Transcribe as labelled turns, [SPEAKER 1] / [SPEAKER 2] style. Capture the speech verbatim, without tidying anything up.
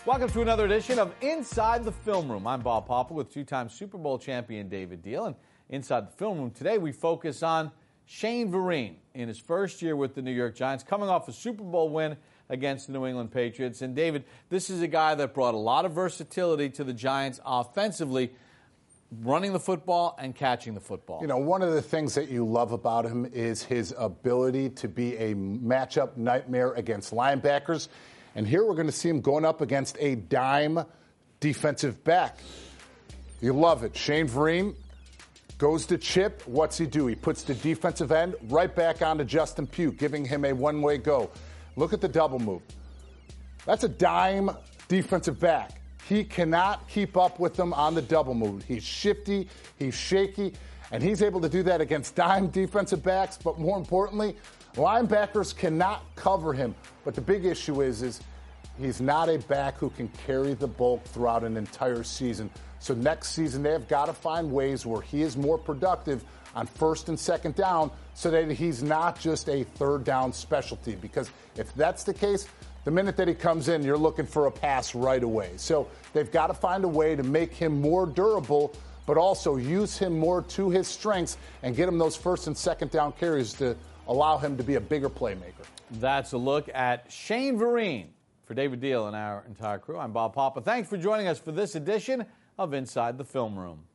[SPEAKER 1] Welcome to another edition of Inside the Film Room. I'm Bob Papa with two-time Super Bowl champion David Diehl. And inside the film room today, we focus on Shane Vereen in his first year with the New York Giants, coming off a Super Bowl win against the New England Patriots. And David, this is a guy that brought a lot of versatility to the Giants offensively, running the football and catching the football.
[SPEAKER 2] You know, one of the things that you love about him is his ability to be a matchup nightmare against linebackers. And here we're going to see him going up against a dime defensive back. You love it. Shane Vereen goes to chip. What's he do? He puts the defensive end right back onto Justin Pugh, giving him a one-way go. Look at the double move. That's a dime defensive back. He cannot keep up with them on the double move. He's shifty, he's shaky, and he's able to do that against dime defensive backs. But more importantly, linebackers cannot cover him. But the big issue is, is he's not a back who can carry the bulk throughout an entire season. So next season, they have got to find ways where he is more productive on first and second down so that he's not just a third down specialty. Because if that's the case, the minute that he comes in, you're looking for a pass right away. So they've got to find a way to make him more durable, but also use him more to his strengths and get him those first and second down carries to allow him to be a bigger playmaker.
[SPEAKER 1] That's a look at Shane Vereen. For David Diehl and our entire crew, I'm Bob Papa. Thanks for joining us for this edition of Inside the Film Room.